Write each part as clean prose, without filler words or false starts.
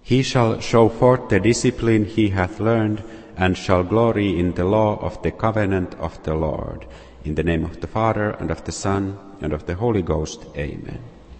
He shall show forth the discipline he hath learned, and shall glory in the law of the covenant of the Lord. In the name of the Father, and of the Son, and of the Holy Ghost. Amen.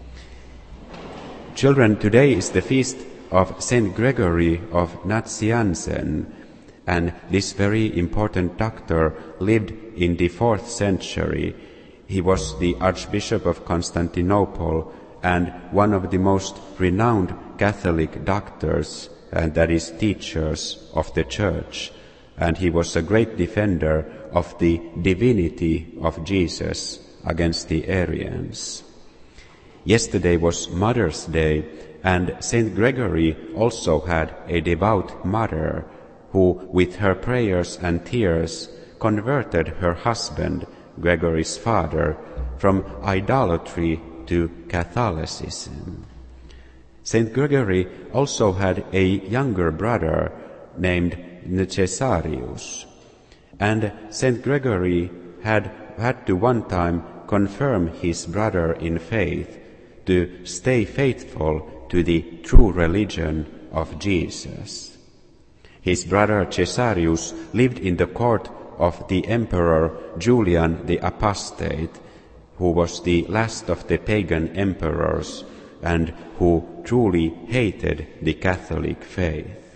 Children, today is the feast of Saint Gregory of Nazianzen, and this very important doctor lived in the 4th century. He was the Archbishop of Constantinople and one of the most renowned Catholic doctors, and that is teachers of the Church, and he was a great defender of the divinity of Jesus against the Arians. Yesterday was Mother's Day, and Saint Gregory also had a devout mother who, with her prayers and tears, converted her husband, Gregory's father, from idolatry to Catholicism. Saint Gregory also had a younger brother named Cesarius, and Saint Gregory had to one time confirm his brother in faith to stay faithful to the true religion of Jesus. His brother Cesarius lived in the court of the Emperor Julian the Apostate, who was the last of the pagan emperors and who truly hated the Catholic faith.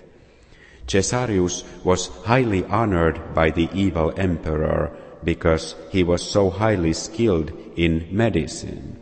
Cesarius was highly honored by the evil emperor because he was so highly skilled in medicine.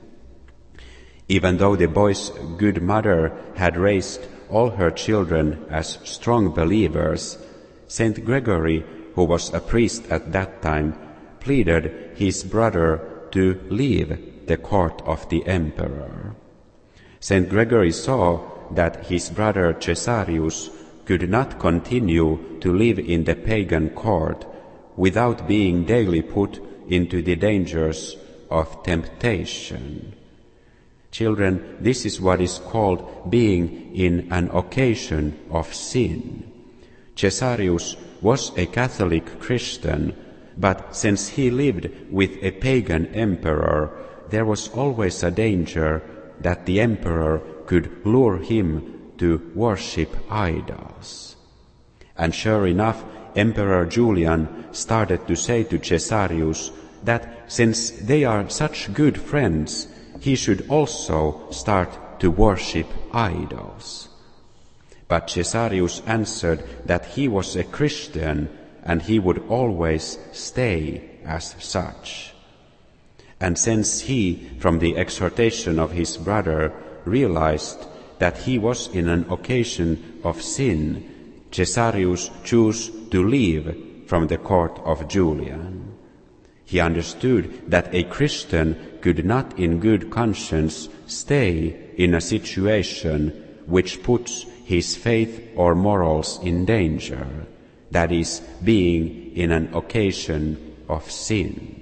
Even though the boy's good mother had raised all her children as strong believers, Saint Gregory, who was a priest at that time, pleaded his brother to leave the court of the emperor. Saint Gregory saw that his brother Cesarius could not continue to live in the pagan court without being daily put into the dangers of temptation. Children, this is what is called being in an occasion of sin. Cesarius was a Catholic Christian, but since he lived with a pagan emperor, there was always a danger that the emperor could lure him to worship idols. And sure enough, Emperor Julian started to say to Cesarius that since they are such good friends, he should also start to worship idols. But Cesarius answered that he was a Christian and he would always stay as such. And since he, from the exhortation of his brother, realized that he was in an occasion of sin, Cesarius chose to leave from the court of Julian. He understood that a Christian could not in good conscience stay in a situation which puts his faith or morals in danger, that is, being in an occasion of sin.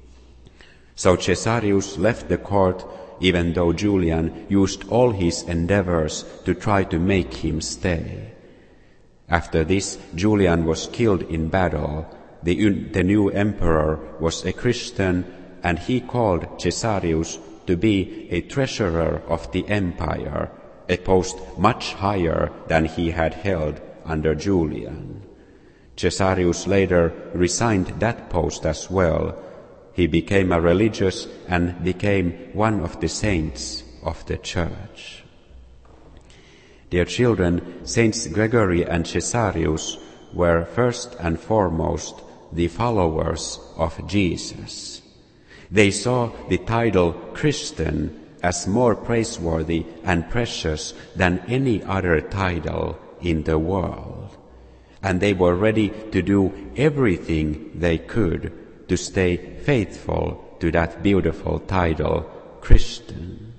So Cesarius left the court, even though Julian used all his endeavors to try to make him stay. After this, Julian was killed in battle. The new emperor was a Christian, and he called Cesarius to be a treasurer of the empire, a post much higher than he had held under Julian. Cesarius later resigned that post as well. He became a religious and became one of the saints of the Church. Dear children, Saints Gregory and Cesarius were first and foremost the followers of Jesus. They saw the title Christian as more praiseworthy and precious than any other title in the world, and they were ready to do everything they could to stay faithful to that beautiful title, Christian.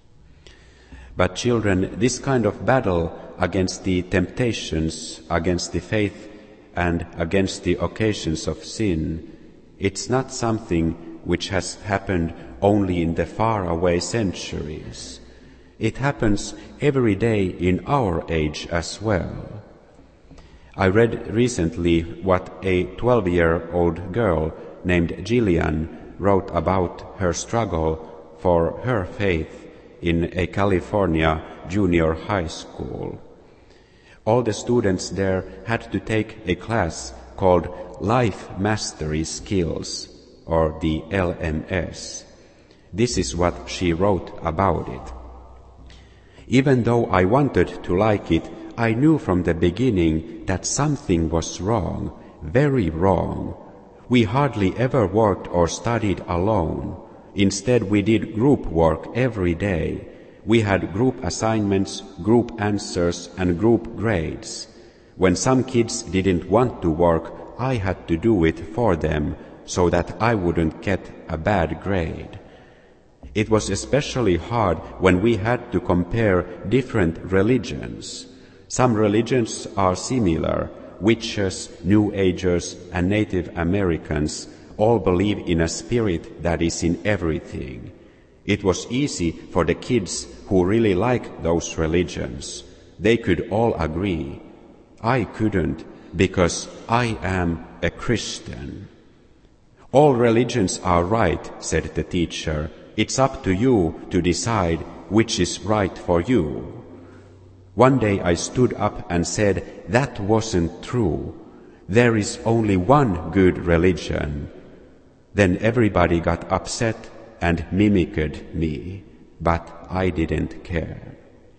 But children, this kind of battle against the temptations, against the faith, and against the occasions of sin, it's not something which has happened only in the faraway centuries. It happens every day in our age as well. I read recently what a 12-year-old girl named Gillian wrote about her struggle for her faith in a California junior high school. All the students there had to take a class called Life Mastery Skills, or the LMS. This is what she wrote about it. Even though I wanted to like it, I knew from the beginning that something was wrong, very wrong. We hardly ever worked or studied alone. Instead, we did group work every day. We had group assignments, group answers, and group grades. When some kids didn't want to work, I had to do it for them so that I wouldn't get a bad grade. It was especially hard when we had to compare different religions. Some religions are similar. Witches, New Agers, and Native Americans all believe in a spirit that is in everything. It was easy for the kids who really liked those religions. They could all agree. I couldn't, because I am a Christian. All religions are right, said the teacher. It's up to you to decide which is right for you. One day I stood up and said, that wasn't true. There is only one good religion. Then everybody got upset and mimicked me, but I didn't care.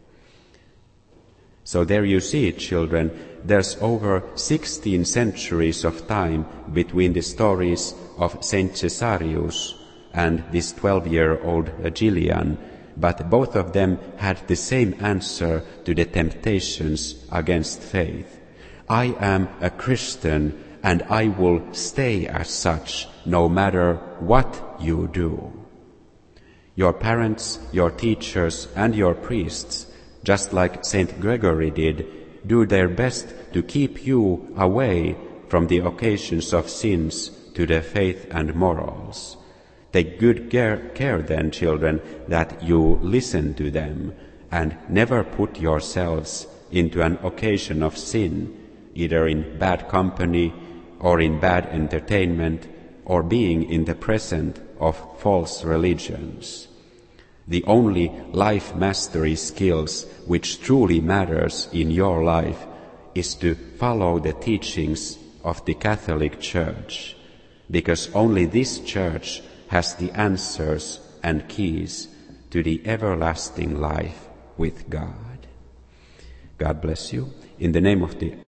So there you see, children, there's over 16 centuries of time between the stories of Saint Caesarius and this 12-year-old Gillian, but both of them had the same answer to the temptations against faith. I am a Christian, and I will stay as such, no matter what you do. Your parents, your teachers, and your priests, just like Saint Gregory did, do their best to keep you away from the occasions of sins to the faith and morals. Take good care then, children, that you listen to them, and never put yourselves into an occasion of sin, either in bad company or in bad entertainment, or being in the presence of false religions. The only life mastery skills which truly matters in your life is to follow the teachings of the Catholic Church, because only this Church has the answers and keys to the everlasting life with God. God bless you. In the name of the